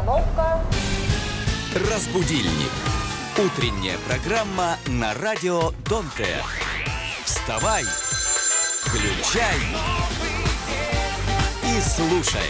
Остановка. Разбудильник. Утренняя программа на радио Донте. Вставай, включай и слушай.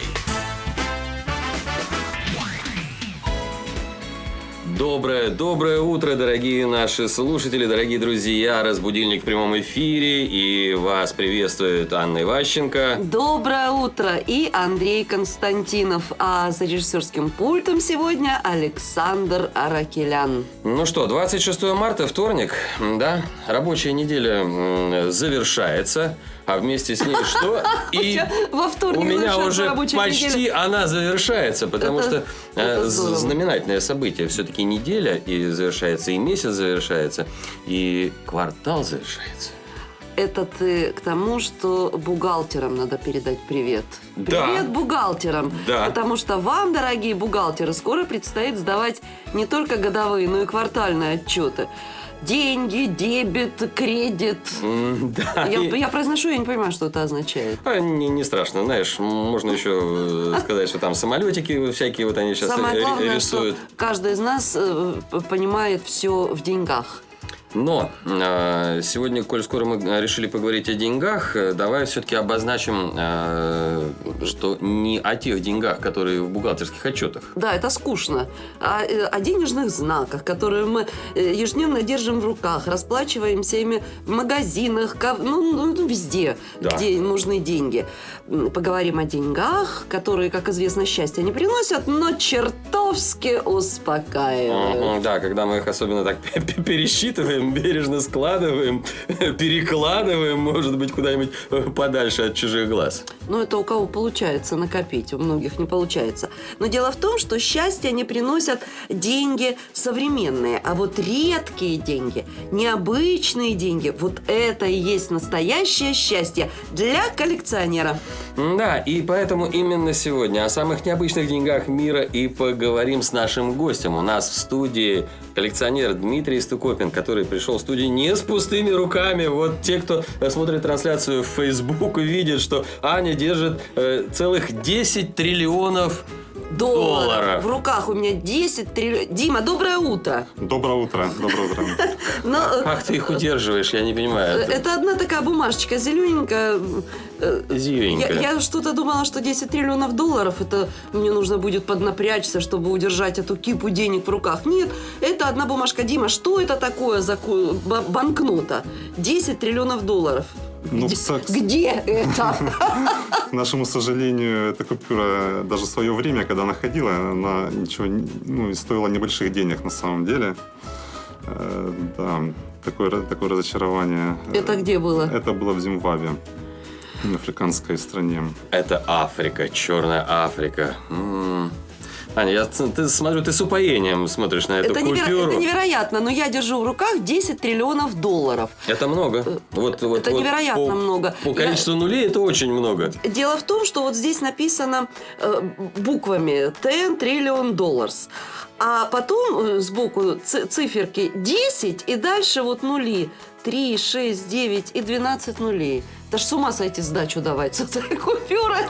Доброе утро, дорогие наши слушатели, дорогие друзья. Разбудильник в прямом эфире. И вас приветствует Анна Иващенко. Доброе утро. И Андрей Константинов. А за режиссерским пультом сегодня Александр Аракелян. Ну что, 26 марта, вторник, да? Рабочая неделя завершается. А вместе с ней что? И у меня уже почти она завершается, потому что знаменательное событие. Все-таки неделя и завершается, и месяц завершается, и квартал завершается. Это ты к тому, что бухгалтерам надо передать привет. Да. Привет бухгалтерам. Да. Потому что вам, дорогие бухгалтеры, скоро предстоит сдавать не только годовые, но и квартальные отчеты. Деньги, дебет, кредит. Да. Я произношу, я не понимаю, что это означает. Не страшно, знаешь, можно еще сказать, что там самолетики всякие вот они сейчас Самое главное, рисуют. что каждый из нас понимает все в деньгах. Но сегодня, коль скоро мы решили поговорить о деньгах, давай все-таки обозначим, что не о тех деньгах, которые в бухгалтерских отчетах. Да, это скучно. О денежных знаках, которые мы ежедневно держим в руках, расплачиваемся ими в магазинах, везде, да, где нужны деньги. Поговорим о деньгах, которые, как известно, счастья не приносят, но чертовски успокаивают. Да, когда мы их особенно так пересчитываем, бережно складываем, перекладываем, может быть, куда-нибудь подальше от чужих глаз. Ну, это у кого получается накопить, у многих не получается. Но дело в том, что счастье не приносят деньги современные, а вот редкие деньги, необычные деньги, вот это и есть настоящее счастье для коллекционера. Да, и поэтому именно сегодня о самых необычных деньгах мира и поговорим с нашим гостем. У нас в студии коллекционер Дмитрий Стукопин, который пришел в студию не с пустыми руками. Вот те, кто смотрит трансляцию в Facebook, видят, что Аня держит целых 10 триллионов долларов. В руках у меня 10 триллионов. Дима, доброе утро. Доброе утро. Как ты их удерживаешь, я не понимаю. Это одна такая бумажечка зелененькая. Зелененькая. Я что-то думала, что 10 триллионов долларов, это мне нужно будет поднапрячься, чтобы удержать эту кипу денег в руках. Нет, это одна бумажка. Дима, что это такое за банкнота? 10 триллионов долларов. Где это? К нашему сожалению, эта купюра даже в свое время, когда она ходила, она стоила небольших денег на самом деле. Да, такое разочарование. Это где было? Это было в Зимбабве, африканской стране. Это Африка, Черная Африка. Аня, я смотрю, ты с упоением смотришь на эту купюру. Это невероятно, но я держу в руках 10 триллионов долларов. Это много. Это невероятно много. По количеству нулей это очень много. Дело в том, что вот здесь написано буквами 10 trillion dollars. А потом сбоку циферки 10 и дальше вот нули. 3, 6, 9 и 12 нулей. Даже с ума сойти сдачу давать с этой купюрой.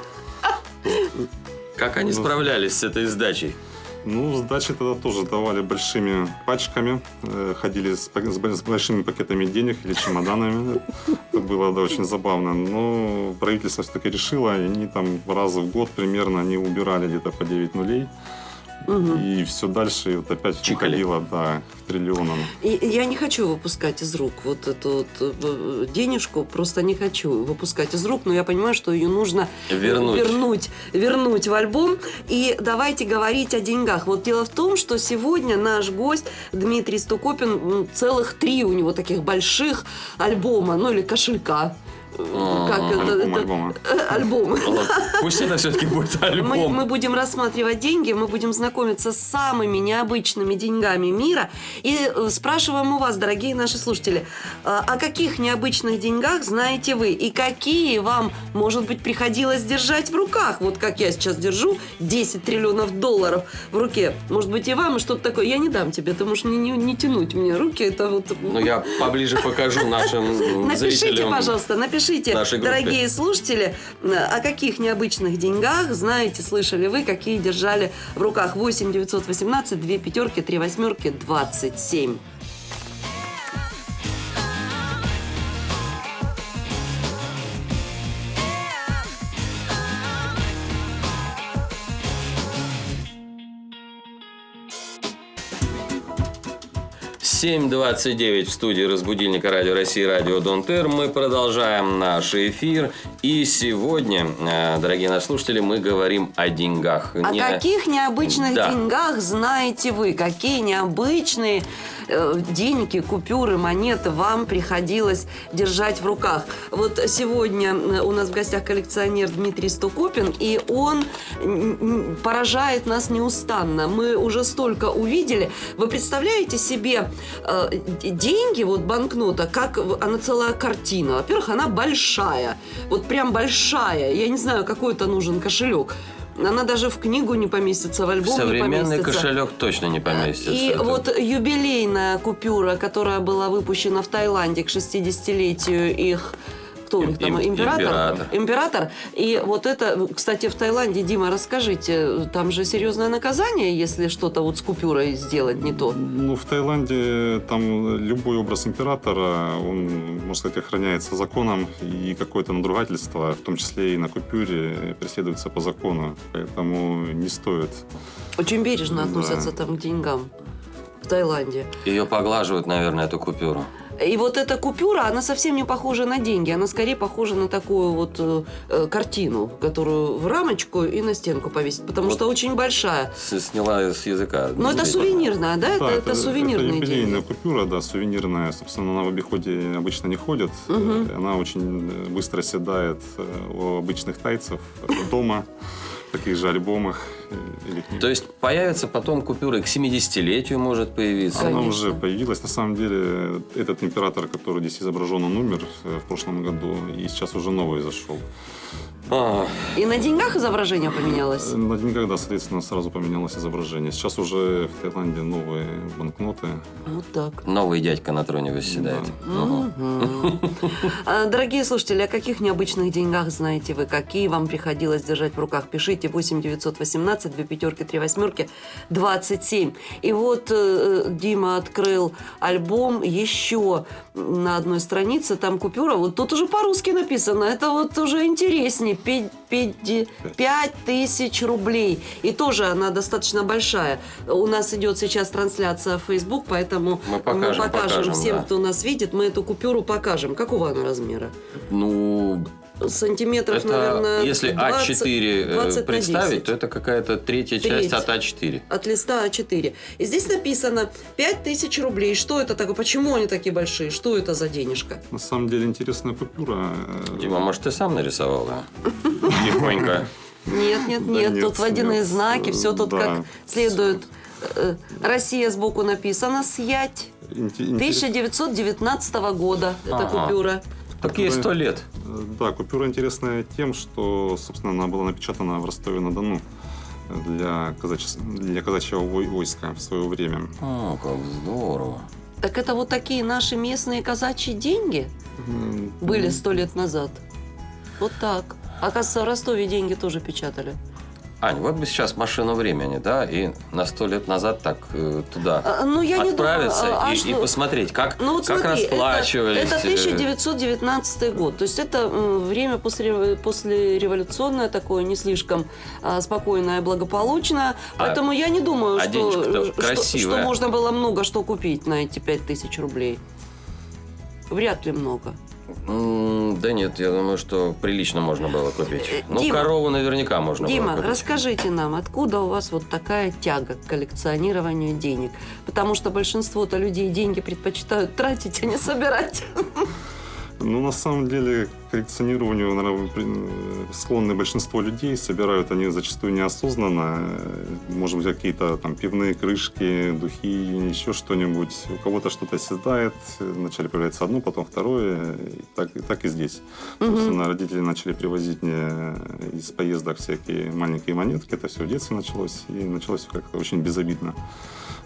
Как они справлялись с этой сдачей? Сдачи тогда тоже давали большими пачками. Ходили с большими пакетами денег или чемоданами. Это было очень забавно. Но правительство все-таки решило, и они там раз в год примерно они убирали где-то по 9 нулей. И все дальше вот опять уходило к триллионам. И я не хочу выпускать из рук вот эту денежку, просто не хочу выпускать из рук, но я понимаю, что ее нужно вернуть в альбом. И давайте говорить о деньгах. Вот дело в том, что сегодня наш гость Дмитрий Стукопин, целых 3 у него таких больших альбома, или кошелька. Альбом. Пусть это все-таки будет альбом. Мы будем рассматривать деньги, мы будем знакомиться с самыми необычными деньгами мира. И спрашиваем у вас, дорогие наши слушатели, о каких необычных деньгах знаете вы? И какие вам, может быть, приходилось держать в руках? Вот как я сейчас держу 10 триллионов долларов в руке. Может быть, и вам что-то такое. Я не дам тебе, ты можешь не тянуть мне руки. Это вот... Я поближе покажу нашим зрителям. Напишите, пожалуйста, пишите, нашей группе. дорогие слушатели, о каких необычных деньгах знаете, слышали вы, какие держали в руках. 8 918 2 пятерки 3 восьмерки 27. «7:29» в студии «Разбудильника» Радио России, Радио Донтер. Мы продолжаем наш эфир. И сегодня, дорогие наши слушатели, мы говорим о деньгах. О каких необычных деньгах знаете вы? Какие необычные деньги, купюры, монеты вам приходилось держать в руках? Вот сегодня у нас в гостях коллекционер Дмитрий Стукопин, и он поражает нас неустанно. Мы уже столько увидели. Вы представляете себе деньги, вот банкнота, как она целая картина. Во-первых, она большая. Вот прям большая. Я не знаю, какой это нужен кошелек. Она даже в книгу не поместится, в альбом не поместится. Современный кошелек точно не поместится. И вот юбилейная купюра, которая была выпущена в Таиланде к 60-летию их... Кто у них там? Император. И вот это, кстати, в Таиланде, Дима, расскажите, там же серьезное наказание, если что-то вот с купюрой сделать не то? Ну, в Таиланде там любой образ императора, он, можно сказать, охраняется законом, и какое-то надругательство, в том числе и на купюре, преследуется по закону. Поэтому не стоит. Очень бережно относятся там к деньгам в Таиланде. Ее поглаживают, наверное, эту купюру. И вот эта купюра, она совсем не похожа на деньги. Она скорее похожа на такую вот картину, которую в рамочку и на стенку повесить. Потому вот что очень большая. Сняла с языка. Но это сувенирная, да? Да, это сувенирные деньги. Это юбилейная купюра, да, сувенирная. Собственно, она в обиходе обычно не ходит. Она очень быстро седает у обычных тайцев дома, в таких же альбомах. То есть появится потом купюры к 70-летию может появиться? Она уже появилась. На самом деле, этот император, который здесь изображен, он умер в прошлом году, и сейчас уже новый зашел. И на деньгах изображение поменялось? На деньгах, да, соответственно, сразу поменялось изображение. Сейчас уже в Таиланде новые банкноты. Вот так. Новый дядька на троне восседает. Дорогие слушатели, о каких необычных деньгах знаете вы? Какие вам приходилось держать в руках? Пишите 8 918 2 пятерки 3 восьмерки 27. И вот Дима открыл альбом еще на одной странице. Там купюра. Вот тут уже по-русски написано. Это вот уже интереснее. 5000 рублей. И тоже она достаточно большая. У нас идет сейчас трансляция в Facebook, поэтому мы покажем всем, да, кто нас видит, мы эту купюру покажем. Какого она размера? Ну... Сантиметров, это, наверное, если 20, А4 20 представить, то это какая-то третья часть от А4. От листа А4. И здесь написано 5000 рублей. Что это такое? Почему они такие большие? Что это за денежка? На самом деле интересная купюра. Дима, может, ты сам нарисовал? Тихонько. Нет. Тут водяные знаки, все тут как следует. Россия сбоку написано «Сять». 1919 года эта купюра. Такие 100 лет. Да, купюра интересная тем, что, собственно, она была напечатана в Ростове-на-Дону для казачьего войска в свое время. О, как здорово. Так это вот такие наши местные казачьи деньги были 100 лет назад? Вот так. Оказывается, в Ростове деньги тоже печатали. Ань, вот бы сейчас машину времени, да, и на 100 лет назад так туда я отправиться и посмотреть, как расплачивались. Это 1919 год. То есть это время послереволюционное такое, не слишком спокойное, благополучное. Поэтому я не думаю, что можно было много что купить на эти 5000 рублей. Вряд ли много. Да нет, я думаю, что прилично можно было купить. Дима, корову наверняка можно было купить. Дима, расскажите нам, откуда у вас вот такая тяга к коллекционированию денег? Потому что большинство-то людей деньги предпочитают тратить, а не собирать. Ну, на самом деле, к коллекционированию, наверное, склонны большинство людей. Собирают они зачастую неосознанно. Может быть, какие-то там пивные крышки, духи, еще что-нибудь. У кого-то что-то оседает. Вначале появляется одно, потом второе. И так и здесь. Собственно, родители начали привозить мне из поездок всякие маленькие монетки. Это все в детстве началось. И началось все как-то очень безобидно.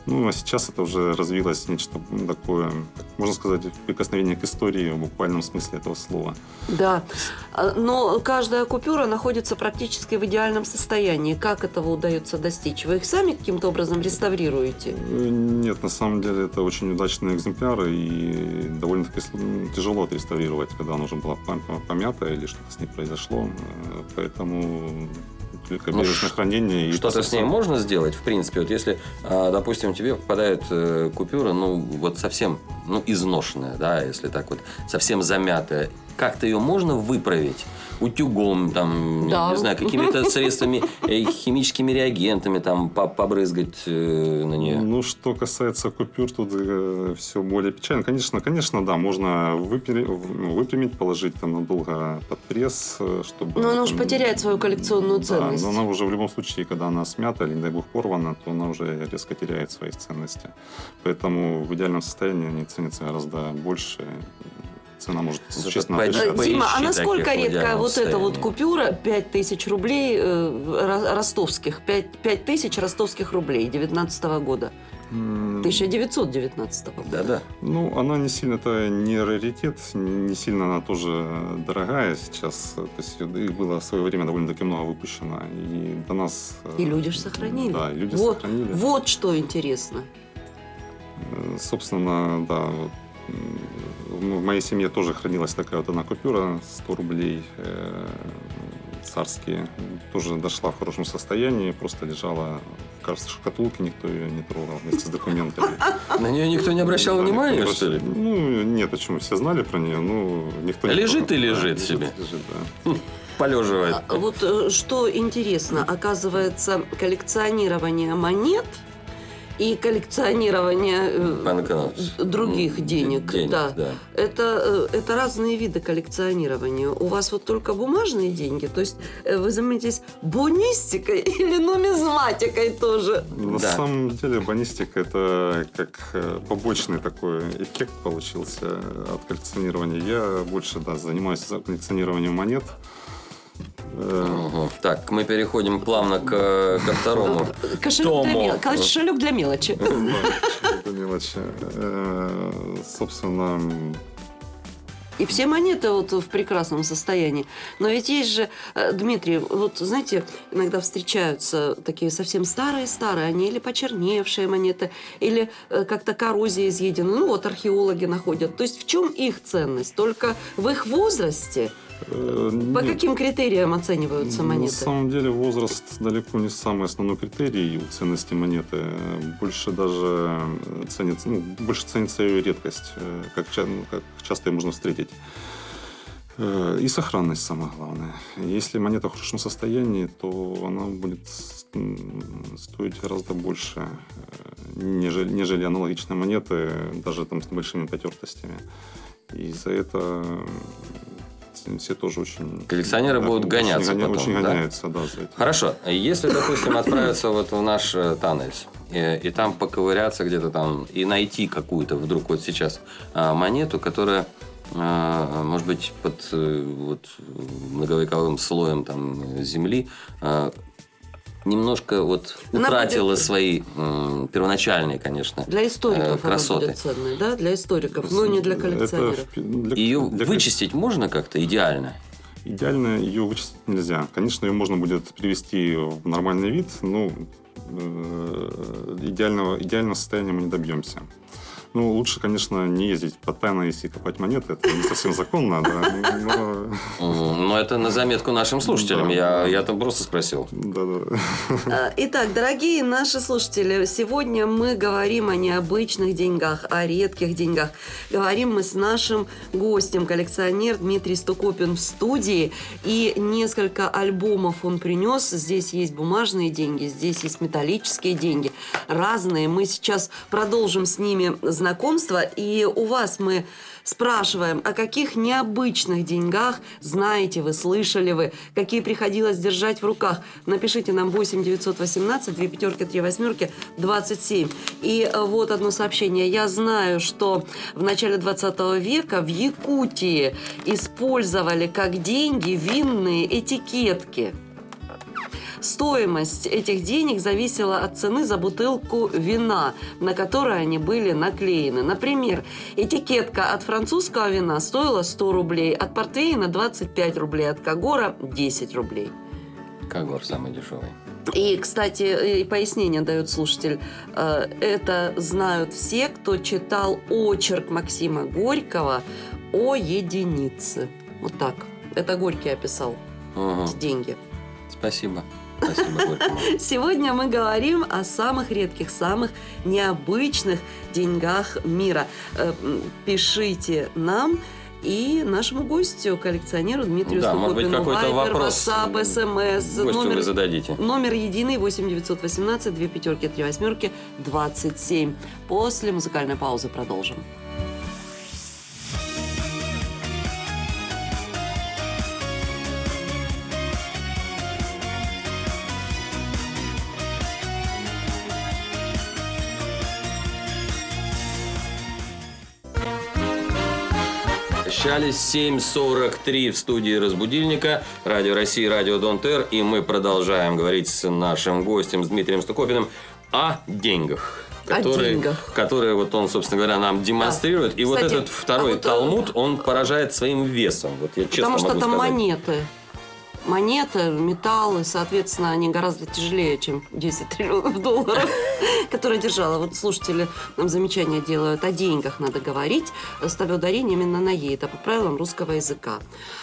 Ну, а сейчас это уже развилось нечто такое, можно сказать, прикосновение к истории в буквальном смысле этого слова. Да, но каждая купюра находится практически в идеальном состоянии. Как этого удается достичь? Вы их сами каким-то образом реставрируете? Нет, на самом деле это очень удачные экземпляры, и довольно-таки тяжело отреставрировать, когда она уже была помята или что-то с ней произошло. Поэтому только бережное хранение. Что-то с ней можно сделать, в принципе? Вот если, допустим, тебе попадает купюра, ну, вот совсем, ну, изношенная, да, если так вот, совсем замятая, как-то ее можно выправить? Утюгом, там, Да. не знаю, какими-то средствами, химическими реагентами, там, побрызгать на нее? Ну, что касается купюр, тут все более печально. Конечно, да, можно выпрямить, положить там надолго под пресс, чтобы... Но она уж потеряет свою коллекционную ценность. Да, но она уже в любом случае, когда она смята или, не дай бог, порвана, то она уже резко теряет свои ценности. Поэтому в идеальном состоянии они ценятся гораздо больше. Цена может существенно отличаться. Дима, а Поищи насколько таких в редкая идеальном вот эта вот состоянии. купюра 5000 рублей ростовских, 5000 ростовских рублей 19 года? 1919 года. Да-да. Ну, она не сильно, это не раритет, не сильно она тоже дорогая сейчас. То есть их было в свое время довольно-таки много выпущено. И до нас... И люди же сохранили. Да, и люди вот, сохранили. Вот что интересно. Собственно, да, вот, в моей семье тоже хранилась такая вот одна купюра, 100 рублей, царские. Тоже дошла в хорошем состоянии, просто лежала в шкатулке, никто ее не трогал вместе с документами. На нее никто не обращал внимания, что ли? Ну, нет, почему? Все знали про нее, но никто не Лежит трогал. и лежит Да, себе. Лежит, да. Полеживает. Вот что интересно, оказывается, коллекционирование монет и коллекционирование Банкнот. других денег, да. Это разные виды коллекционирования. У вас вот только бумажные деньги, то есть вы занимаетесь бонистикой или нумизматикой тоже? На Да. самом деле бонистика это как побочный такой эффект получился от коллекционирования. Я больше занимаюсь коллекционированием монет. Угу. Так, мы переходим плавно ко второму тому. Кошелек для мелочи. Это мелочи. Собственно, И все монеты вот в прекрасном состоянии. Но ведь есть же, Дмитрий, вот знаете, иногда встречаются такие совсем старые-старые, они или почерневшие монеты, или как-то коррозия изъедена. Ну вот археологи находят. То есть в чем их ценность? Только в их возрасте? По каким критериям оцениваются на монеты? самом деле возраст далеко не самый основной критерий у ценности монеты. Больше даже ценится, больше ценится ее редкость, как часто ее можно встретить. И сохранность самое главное. Если монета в хорошем состоянии, то она будет стоить гораздо больше, нежели аналогичные монеты, даже там с небольшими потертостями. И за это все тоже очень... Коллекционеры будут гоняться потом, очень да? гоняются, да, за этим. Хорошо. Если, допустим, отправиться вот в наш Танельс и там поковыряться где-то там и найти какую-то вдруг вот сейчас монету, которая, может быть, под вот многовековым слоем там земли немножко вот утратила свои первоначальные, конечно, Для историков красоты. она будет ценной, да? Для историков, но не для коллекционеров. Ее вычистить можно как-то идеально? Идеально ее вычистить нельзя. Конечно, ее можно будет привести в нормальный вид, но идеального состояния мы не добьемся. Ну, лучше, конечно, не ездить по Танельсу и копать монеты. Это не совсем законно, да. Но это на заметку нашим слушателям. Да. Я там просто спросил. Да. Итак, дорогие наши слушатели, сегодня мы говорим о необычных деньгах, о редких деньгах. Говорим мы с нашим гостем, коллекционер Дмитрий Стукопин в студии. И несколько альбомов он принес. Здесь есть бумажные деньги, здесь есть металлические деньги. Разные. Мы сейчас продолжим с ними знакомство. И у вас мы спрашиваем, о каких необычных деньгах знаете вы, слышали вы, какие приходилось держать в руках. Напишите нам 8 918 2 5 3 8 27. И вот одно сообщение. Я знаю, что в начале 20 века в Якутии использовали как деньги винные этикетки. Стоимость этих денег зависела от цены за бутылку вина, на которой они были наклеены. Например, этикетка от французского вина стоила 100 рублей, от портвейна 25 рублей, от Кагора 10 рублей. Кагор самый дешевый. И, кстати, и пояснение дает слушатель. Это знают все, кто читал очерк Максима Горького о единице. Вот так. Это Горький описал эти деньги. Спасибо. Спасибо, Горькому. Сегодня мы говорим о самых редких, самых необычных деньгах мира. Пишите нам и нашему гостю, коллекционеру Дмитрию Стукопину. Может быть, какой-то вопрос WhatsApp, SMS. Гостю вы зададите. Номер единый 8 918 2 5 3 8 27. После музыкальной паузы продолжим. Прощались 7:43 в студии «Разбудильника», Радио России, Радио Донт Эр, и мы продолжаем говорить с нашим гостем, с Дмитрием Стукопиным, о деньгах. Которые вот он, собственно говоря, нам демонстрирует. Да. И кстати, вот этот второй Талмуд, он поражает своим весом. Вот я честно потому что могу там сказать. Монеты, металлы, соответственно, они гораздо тяжелее, чем 10 триллионов долларов, которые держала. Вот слушатели нам замечания делают. О деньгах надо говорить, ставя ударение именно на «е». Это по правилам русского языка.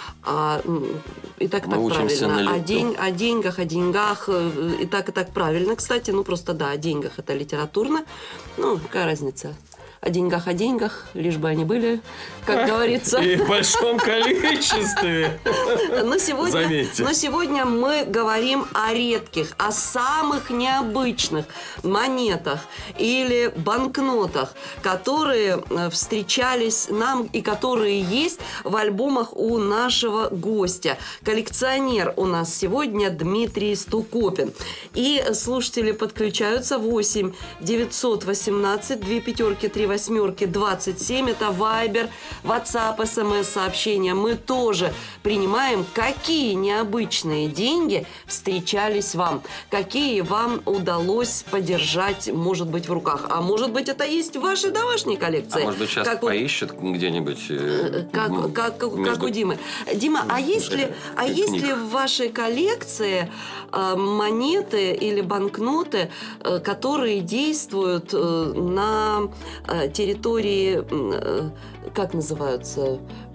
И так правильно. О деньгах, и так правильно. Кстати, просто да, о деньгах это литературно. Какая разница? О деньгах, лишь бы они были, как говорится. И в большом количестве. Но сегодня мы говорим о редких, о самых необычных монетах или банкнотах, которые встречались нам и которые есть в альбомах у нашего гостя. Коллекционер у нас сегодня Дмитрий Стукопин. И слушатели подключаются 8 918 2 5 3 8 27. Это Вайбер, WhatsApp, SMS сообщения. Мы тоже принимаем, какие необычные деньги встречались вам, какие вам удалось подержать, может быть, в руках. А может быть, это есть в вашей домашней коллекции. А может быть, сейчас поищут где-нибудь. Как у Димы. Дима, а есть ли в вашей коллекции монеты или банкноты, которые действуют на территории, как называются,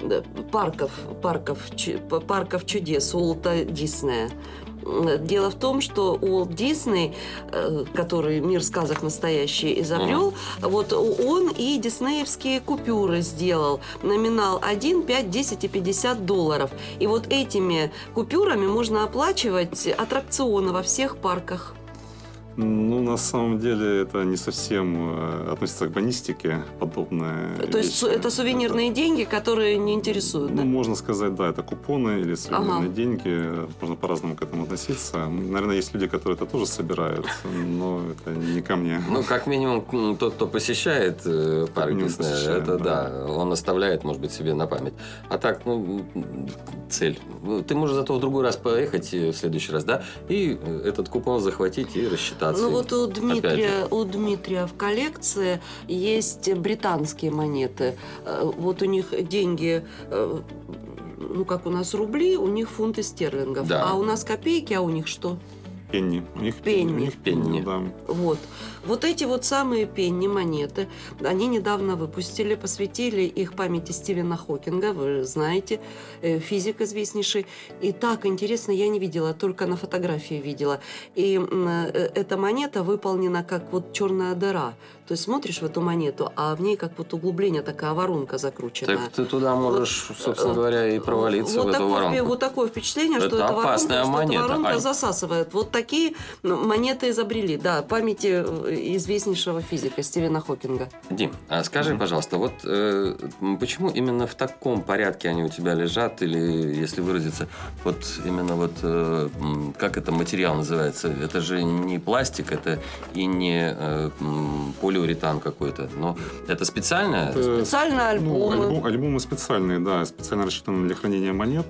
парков чудес Уолта Диснея? Дело в том, что Уолт Дисней, который «Мир сказок настоящий» изобрел, вот он и диснеевские купюры сделал. Номинал 1, 5, 10 и 50 долларов. И вот этими купюрами можно оплачивать аттракционы во всех парках. На самом деле, это не совсем относится к бонистике, подобное. То есть, это сувенирные деньги, которые не интересуют, да? Можно сказать, да, это купоны или сувенирные деньги. Можно по-разному к этому относиться. Наверное, есть люди, которые это тоже собирают, но это не ко мне. Как минимум, тот, кто посещает парк Диснея, это да, он оставляет, может быть, себе на память. А так, цель. Ты можешь зато в другой раз поехать, в следующий раз, да, и этот купон захватить и рассчитать. Вот у Дмитрия в коллекции есть британские монеты. Вот у них деньги, как у нас рубли, у них фунты стерлингов. Да. А у нас копейки, а у них что? Пенни. У них пенни, да. Вот эти вот самые пенни монеты, они недавно выпустили, посвятили их памяти Стивена Хокинга, вы знаете, физик известнейший. И так интересно, я не видела, только на фотографии видела. И эта монета выполнена как вот черная дыра. То есть смотришь в эту монету, а в ней как вот углубление, такая воронка закручена. Так ты туда можешь, собственно говоря, и провалиться в эту воронку. Вот такое впечатление, что эта воронка засасывает. Вот такие монеты изобрели, да, памяти известнейшего физика Стивена Хокинга. Дим, а скажи, пожалуйста, вот почему именно в таком порядке они у тебя лежат, или, если выразиться, вот именно вот, как это материал называется? Это же не пластик, это и не полиэтилен. полиуретан какой-то. Но это специальное? Специальные альбомы. Альбомы специальные, да, специально рассчитаны для хранения монет.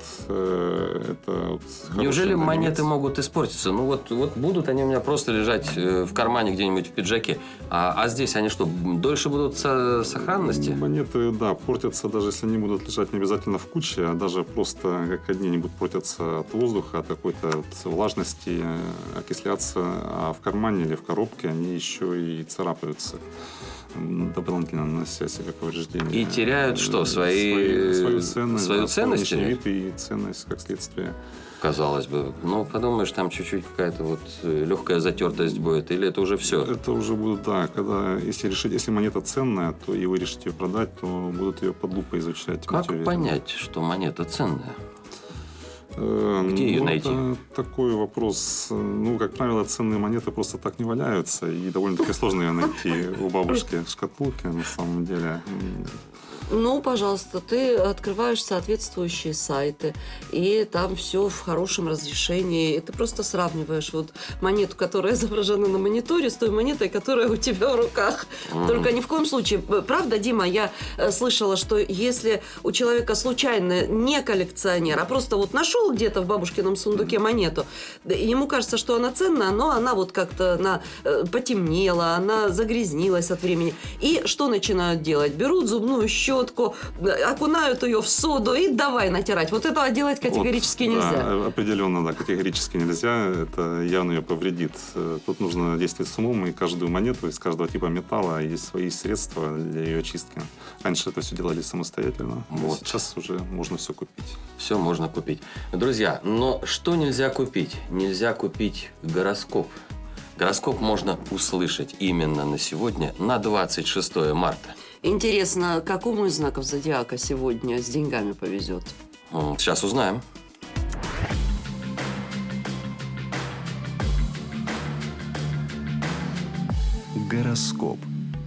Это Неужели монеты могут испортиться? Ну вот будут они у меня просто лежать в кармане где-нибудь в пиджаке, а здесь они что, дольше будут сохранности? Монеты, да, портятся, даже если они будут лежать не обязательно в куче, а даже просто как одни не будут портиться от воздуха, от какой-то влажности, окисляться, а в кармане или в коробке они еще и царапаются, дополнительно нанося себе повреждения. И теряют что? Свою ценность? Внешний вид и ценность, как следствие. Казалось бы. Ну, подумаешь, там чуть-чуть какая-то вот легкая затертость будет, или это уже все? Это уже будет, да. Если монета ценная, то и вы решите ее продать, то будут ее под лупой изучать. Как понять, что монета ценная? Где ее найти? Это такой вопрос. Ну, как правило, ценные монеты просто так не валяются. И довольно-таки сложно ее найти у бабушки в шкатулке, на самом деле. Ну, пожалуйста, ты открываешь соответствующие сайты, и там все в хорошем разрешении. И ты просто сравниваешь вот монету, которая изображена на мониторе, с той монетой, которая у тебя в руках. Только ни в коем случае. Правда, Дима, я слышала, что если у человека случайно не коллекционер, а просто вот нашел где-то в бабушкином сундуке монету, ему кажется, что она ценная, но она вот как-то потемнела, она загрязнилась от времени. И что начинают делать? Берут зубную щетку, окунают ее в соду и давай натирать. Вот этого делать категорически нельзя. Да, определенно, да, категорически нельзя. Это явно ее повредит. Тут нужно действовать с умом, и каждую монету из каждого типа металла есть свои средства для ее очистки. Раньше это все делали самостоятельно. Вот. Сейчас уже можно все купить. Все можно купить. Друзья, но что нельзя купить? Нельзя купить гороскоп. Гороскоп можно услышать именно на сегодня, на 26 марта. Интересно, какому из знаков зодиака сегодня с деньгами повезет? Сейчас узнаем. Гороскоп.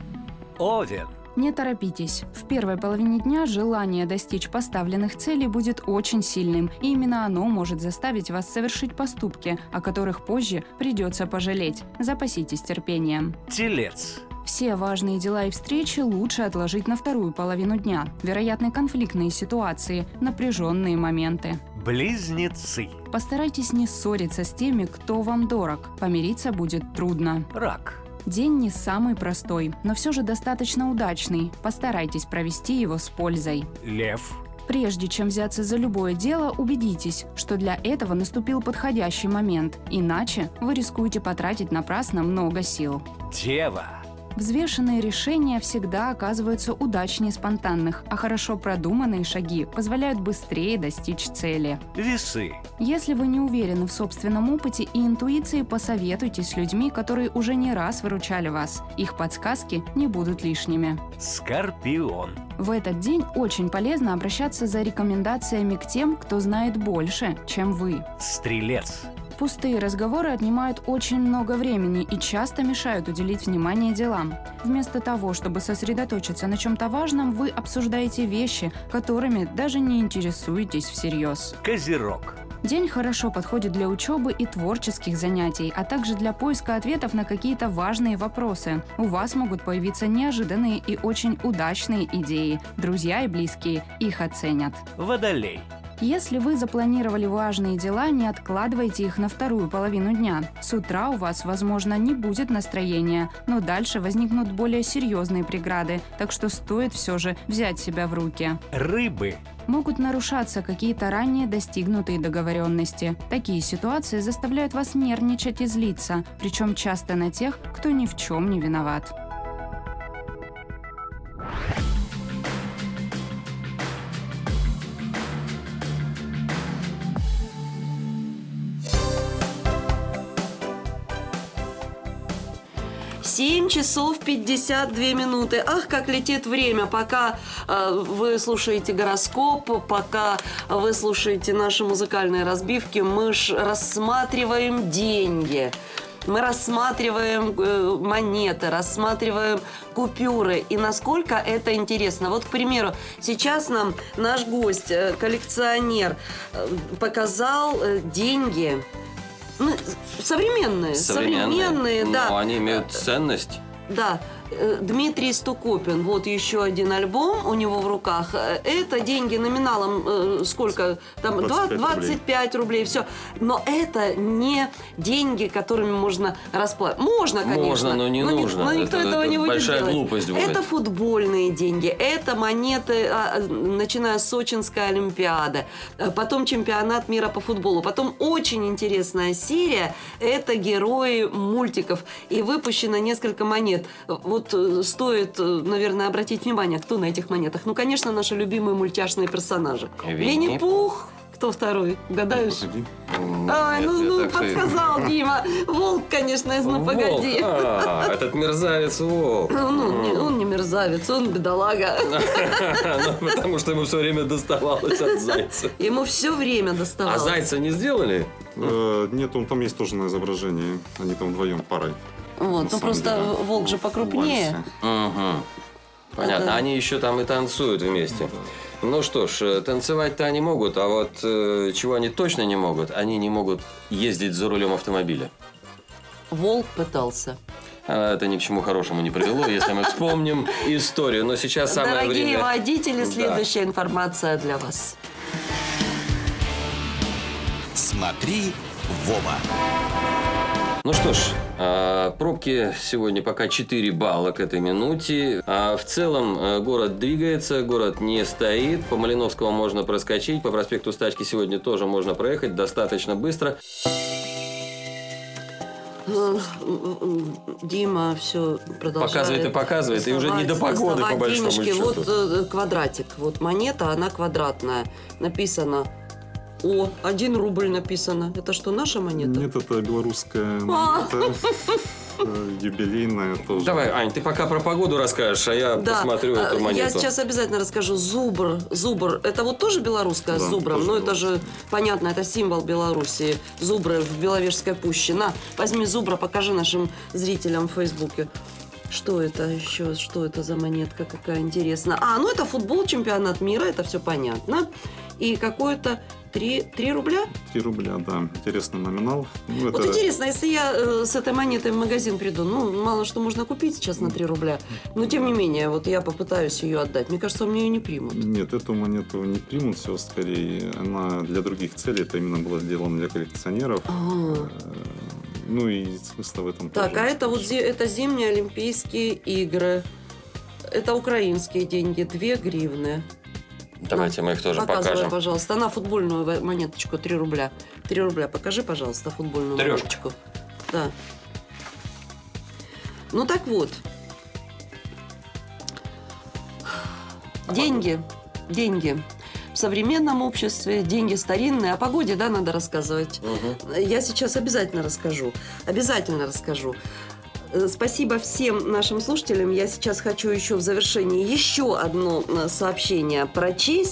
Овен. Не торопитесь. В первой половине дня желание достичь поставленных целей будет очень сильным, и именно оно может заставить вас совершить поступки, о которых позже придется пожалеть. Запаситесь терпением. Телец. Все важные дела и встречи лучше отложить на вторую половину дня. Вероятны конфликтные ситуации, напряженные моменты. Близнецы. Постарайтесь не ссориться с теми, кто вам дорог. Помириться будет трудно. Рак. День не самый простой, но все же достаточно удачный. Постарайтесь провести его с пользой. Лев. Прежде чем взяться за любое дело, убедитесь, что для этого наступил подходящий момент. Иначе вы рискуете потратить напрасно много сил. Дева. Взвешенные решения всегда оказываются удачнее спонтанных, а хорошо продуманные шаги позволяют быстрее достичь цели. Весы. Если вы не уверены в собственном опыте и интуиции, посоветуйтесь с людьми, которые уже не раз выручали вас. Их подсказки не будут лишними. Скорпион. В этот день очень полезно обращаться за рекомендациями к тем, кто знает больше, чем вы. Стрелец. Пустые разговоры отнимают очень много времени и часто мешают уделить внимание делам. Вместо того, чтобы сосредоточиться на чем-то важном, вы обсуждаете вещи, которыми даже не интересуетесь всерьез. Козерог. День хорошо подходит для учебы и творческих занятий, а также для поиска ответов на какие-то важные вопросы. У вас могут появиться неожиданные и очень удачные идеи. Друзья и близкие их оценят. Водолей. Если вы запланировали важные дела, не откладывайте их на вторую половину дня. С утра у вас, возможно, не будет настроения, но дальше возникнут более серьезные преграды, так что стоит все же взять себя в руки. Рыбы. Могут нарушаться какие-то ранее достигнутые договоренности. Такие ситуации заставляют вас нервничать и злиться, причем часто на тех, кто ни в чем не виноват. Семь часов 52 минуты. Ах, как летит время, пока вы слушаете гороскоп, пока вы слушаете наши музыкальные разбивки, мы ж рассматриваем деньги. Мы рассматриваем монеты, рассматриваем купюры. И насколько это интересно. Вот, к примеру, сейчас нам наш гость, коллекционер, показал деньги. Ну, современные, Но да. они имеют ценность. Да, Дмитрий Стукопин, вот еще один альбом у него в руках. Это деньги номиналом сколько? Там 25 рублей, все. Но это не деньги, которыми можно расплатиться. Можно, конечно. Можно, но не нужно. Но никто этого не будет большая делать. глупость будет. Это футбольные деньги, это монеты, начиная с Сочинской Олимпиады, потом чемпионат мира по футболу, потом очень интересная серия, это герои мультиков. И выпущено несколько монет. Вот стоит, наверное, обратить внимание, кто на этих монетах. Ну, конечно, наши любимые мультяшные персонажи. Винни-Пух. Кто второй? Угадаешь? Погоди. Нет, подсказал Дима. Волк, конечно, из «Ну, погоди». Этот мерзавец Волк. Он не мерзавец, он бедолага. Потому что ему все время доставалось от зайца. Ему все время А доставалось. зайца не сделали? Нет, он там есть тоже на изображении. Они там вдвоем парой. Вот, ну самом просто деле. волк же покрупнее. Угу. Понятно. Это- Они еще там и танцуют вместе. Ну что ж, танцевать-то они могут, а вот чего они точно не могут, они не могут ездить за рулем автомобиля. Волк пытался. А это ни к чему хорошему не привело, если мы вспомним историю. Но сейчас самое Дорогие время... водители, Да. следующая информация для вас. Смотри в оба. Ну что ж, пробки сегодня пока 4 балла к этой минуте. А в целом город двигается, город не стоит. По Малиновскому можно проскочить, по проспекту Стачки сегодня тоже можно проехать достаточно быстро. Дима все продолжает. Показывает, и уже не до доставать погоды, по большому денежки. счету. Вот квадратик, вот монета, она квадратная. Написано... 1 рубль написано. Это что, наша монета? Нет, это белорусская монета. Юбилейная тоже. Давай, Ань, ты пока про погоду расскажешь, а я Да, посмотрю эту монету. я сейчас обязательно расскажу. Зубр. Это вот тоже белорусская с Да, зубром? тоже Ну, это же, понятно, это символ Белоруссии. Зубры в Беловежской пуще. На, возьми зубра, покажи нашим зрителям в Фейсбуке. Что это еще? Что это за монетка? Какая интересная. Ну это футбол, чемпионат мира, это все понятно. И какое-то 3 рубля? 3 рубля, да. Интересный номинал. Ну, Вот это- интересно, если я с этой монетой в магазин приду, мало что можно купить сейчас на 3 рубля. Но тем не менее, вот я попытаюсь ее отдать. Мне кажется, мне ее не примут. Нет, эту монету не примут, все скорее. Она для других целей, это именно было сделано для коллекционеров. Ну и смысла в этом Так, тоже. а это вот это зимние Олимпийские игры. Это украинские деньги, 2 гривны. Давайте мы их тоже Показывай, покажем. пожалуйста. На футбольную монеточку 3 рубля. 3 рубля. Покажи, пожалуйста, футбольную Трёшка. монеточку. Да. Ну так вот. Деньги. В современном обществе деньги старинные. О погоде, да, надо рассказывать. Я сейчас обязательно расскажу. Спасибо всем нашим слушателям. Я сейчас хочу еще в завершении еще одно сообщение прочесть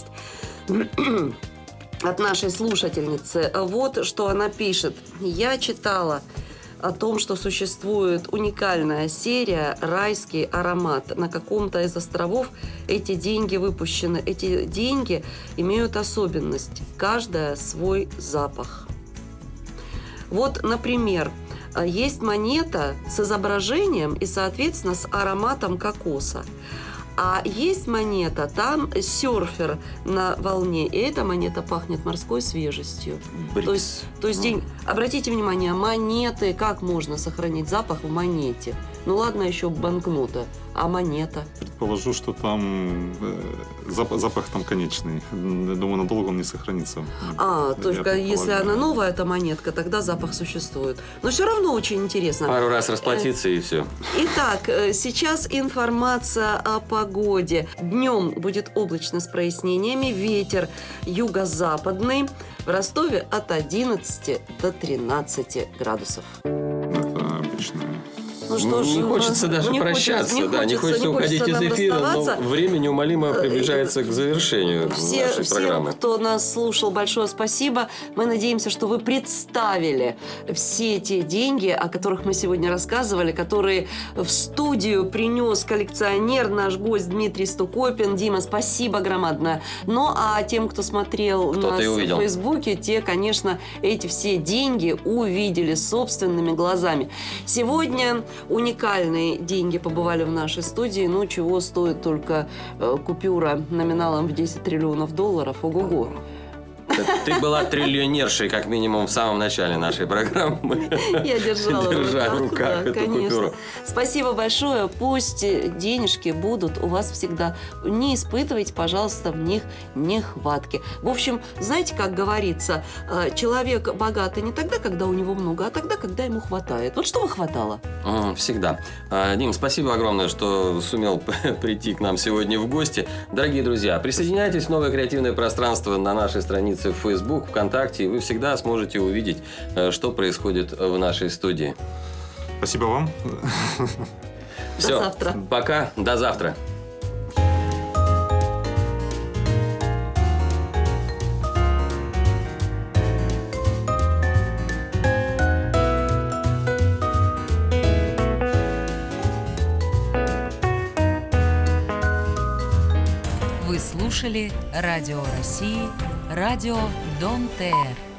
от нашей слушательницы. Вот что она пишет. Я читала о том, что существует уникальная серия «Райский аромат». На каком-то из островов эти деньги выпущены. Эти деньги имеют особенность. Каждая свой запах. Вот, например, есть монета с изображением и, соответственно, с ароматом кокоса. А есть монета, там серфер на волне, и эта монета пахнет морской свежестью. Брикс. То есть обратите внимание, монеты, как можно сохранить запах в монете? Ну ладно, еще банкнота, а монета? Предположу, что там запах там конечный. Думаю, надолго он не сохранится. Только Я если предполагаю. она новая, эта монетка, тогда запах существует. Но все равно очень интересно. Пару раз расплатиться и все. Итак, сейчас информация о погоде. Днем будет облачно с прояснениями, ветер юго-западный. В Ростове от 11 до 13 градусов. Это обычно. Ну что ж, Не хочется даже не прощаться, не хочется хочется уходить из нам эфира, но расставаться. время неумолимо приближается к завершению Всем, нашей программы. кто нас слушал, большое спасибо. Мы надеемся, что вы представили все те деньги, о которых мы сегодня рассказывали, которые в студию принес коллекционер, наш гость Дмитрий Стукопин. Дима, спасибо громадное. Ну, а тем, кто смотрел Кто-то нас и увидел. в Фейсбуке, те, конечно, эти все деньги увидели собственными глазами. Сегодня уникальные деньги побывали в нашей студии. Ну, чего стоит только купюра номиналом в 10 триллионов долларов. Ого-го. Ты была триллионершей, как минимум, в самом начале нашей программы. Я держала в руках да, эту конечно. купюру. Спасибо большое. Пусть денежки будут у вас всегда. Не испытывайте, пожалуйста, в них нехватки. В общем, знаете, как говорится, человек богатый не тогда, когда у него много, а тогда, когда ему хватает. Вот что бы хватало? Всегда. Дим, спасибо огромное, что сумел прийти к нам сегодня в гости. Дорогие друзья, присоединяйтесь в новое креативное пространство на нашей странице в Facebook, ВКонтакте, и вы всегда сможете увидеть, что происходит в нашей студии. Спасибо вам. Все, До завтра. Пока, до завтра. Вы слушали Радио России, радио Дон ТР.